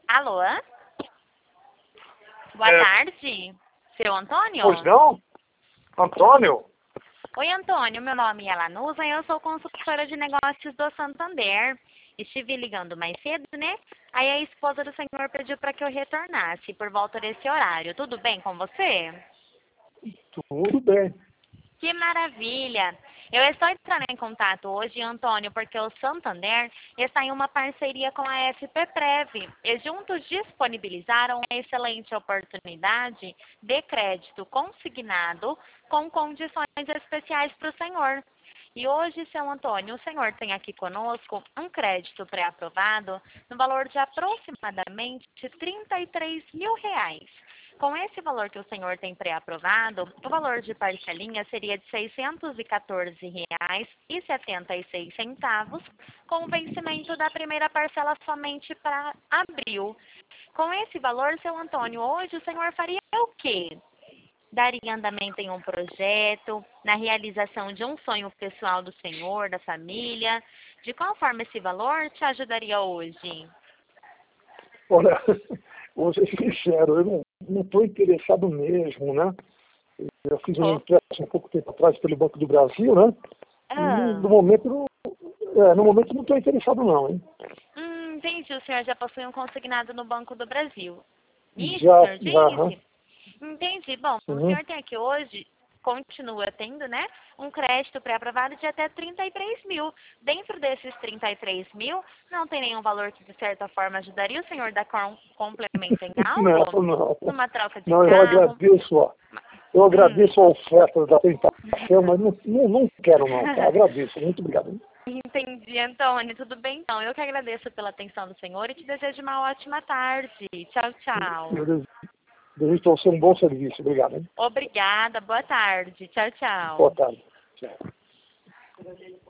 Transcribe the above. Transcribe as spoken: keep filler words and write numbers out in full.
Alô? Boa É. tarde, seu Antônio? Pois não? Antônio? Oi, Antônio, meu nome é Lanusa e eu sou consultora de negócios do Santander. Estive ligando mais cedo, né? Aí a esposa do senhor pediu para que eu retornasse por volta desse horário. Tudo bem com você? Tudo bem. Que maravilha! Eu estou entrando em contato hoje, Antônio, porque o Santander está em uma parceria com a S P Prev e juntos disponibilizaram uma excelente oportunidade de crédito consignado com condições especiais para o senhor. E hoje, seu Antônio, o senhor tem aqui conosco um crédito pré-aprovado no valor de aproximadamente trinta e três mil reais. Com esse valor que o senhor tem pré-aprovado, o valor de parcelinha seria de seiscentos e quatorze reais e setenta e seis centavos, com o vencimento da primeira parcela somente para abril. Com esse valor, seu Antônio, hoje o senhor faria o quê? Daria andamento em um projeto, na realização de um sonho pessoal do senhor, da família? De qual forma esse valor te ajudaria hoje? Olha, vou ser sincero, eu não não estou interessado mesmo, né? Eu fiz um Oh. empréstimo há pouco tempo atrás pelo Banco do Brasil, né? E Ah. no momento, não- é, no momento não estou interessado não, hein? Hum, entendi. O senhor já possui um consignado no Banco do Brasil. Isso, o Já, senhor já, aham. disse? Entendi. Bom, o Uhum. senhor tem aqui hoje, continua tendo, né, um crédito pré-aprovado de até trinta e três mil. Dentro desses trinta e três mil, não tem nenhum valor que, de certa forma, ajudaria o senhor a dar com, complemento em Não, algo? não. Numa troca de Não, eu carro? agradeço, ó. Eu Hum. agradeço a oferta da tentação, mas não, não, não quero não, tá? Agradeço, muito obrigado. Hein? Entendi, Antônio. Tudo bem, então. Eu que agradeço pela atenção do senhor e te desejo uma ótima tarde. Tchau, tchau. Eu desejo desejo a você um bom serviço. Obrigado, hein? Obrigada. Boa tarde. Tchau, tchau. Boa tarde. Tchau.